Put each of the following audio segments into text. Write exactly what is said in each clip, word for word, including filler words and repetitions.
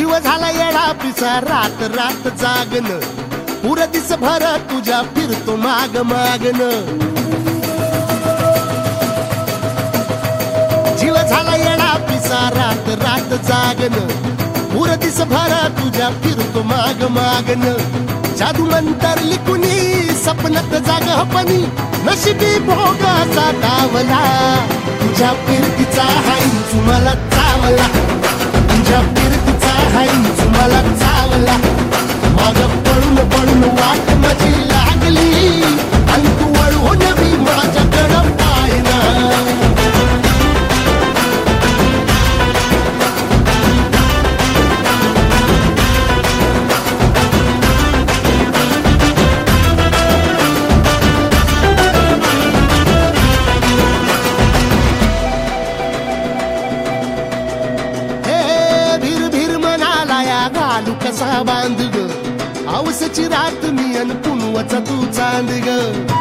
जीव झाला येडा पिसा रात रात जागन पुर दिस भर तुझ्या फिरतो माग मागन जीव झाला येडा पिसा रात रात जागन पुर दिस भर तुझ्या फिरतो माग मागन जादू मंतर लिकुनी सपनत जाग हपनी नशिबी भोगाचा डावला तुझ्या फिरतीचा हाईंच मला चावला तुझ्या फिरतीचा हाईंच मला चावला माग पळून पळून वाट माझी लागली आणि तू वळून मी माझ्याकडं पाहिना कसा बांध ग आवसची रात मी अन पुनवचा तू चांद ग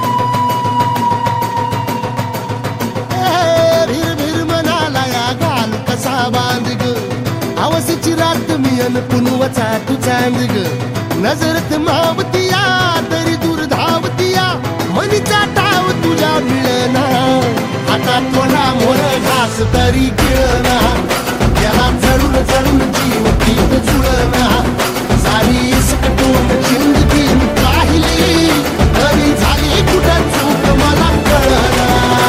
भीर भीर म्हणाला या घाल कसा बांध ग आवसची रात मी अन पुनवचा तू चांद ग नजरत मावतिया तरी दूर धावतिया मनीचा टाव तुझ्या मिळना आता थोडा मोर घास तरी गिळना त्याला चढून चढून जीव पीत जुळना सारी सकटून जिंदगी पाहिली तरी झाली कुठं चूक मला कळना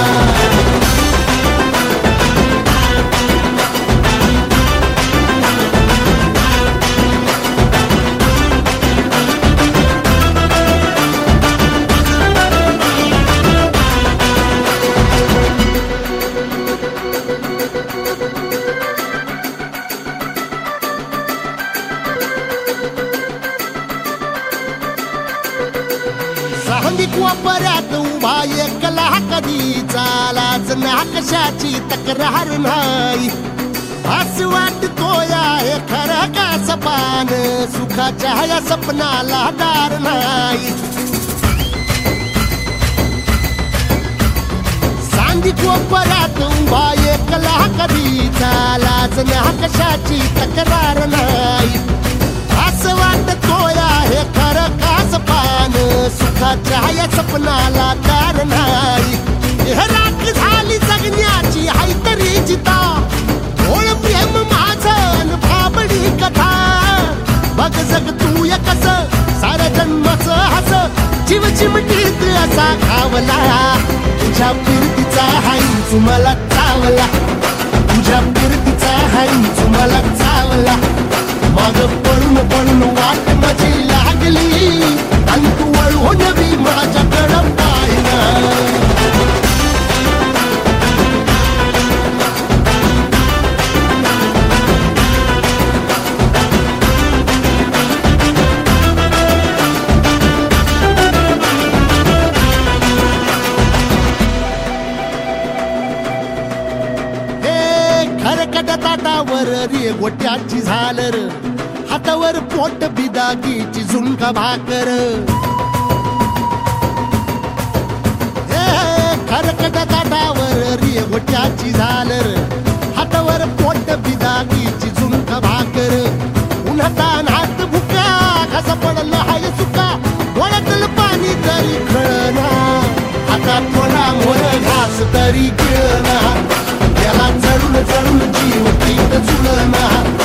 सांगिक वापऱ्यात उभा एकला कधी चालाच ना कशाची तक्रार नाही असं वाटतो या हे खरं का सपान सुखाच्या या सपनाला दार नाही सांगिक वापऱ्यात उभा एकला कधी चालाच ना कशाची तक्रार नाही असं वाटतो या हे खरं का सपान सुखाच्या या सपनाला दार नाही राख झाली जगण्याची हाय तरी जिता ओळ प्रेम माझं भाबडी कथा बघ जग तू या कस साऱ्या जन्माचं हस जीव चिमटीत असा खावला तुझ्या फिरतीचा हाईंच मला चावला तुझ्या फिरतीचा हाईंच मला चावला माग पळून पळून वाट माझी लागली आणि तू वळून मी माझ्याकडं पाहिना हे खरकट ताटावर रे गोट्याची झालर हातावर पोट बिदागीची झुणका भाकर खरकट ताटावर रेवट्याची झालर हातावर पोट बिदागीची झुणका भाकर उन्हातान हात भुका कसा पडला हाय सुका डोळ्यातलं पाणी तरी खळना आता थोडा मोर घास तरी गिळना त्याला चढून चढून जीव पीत जुळना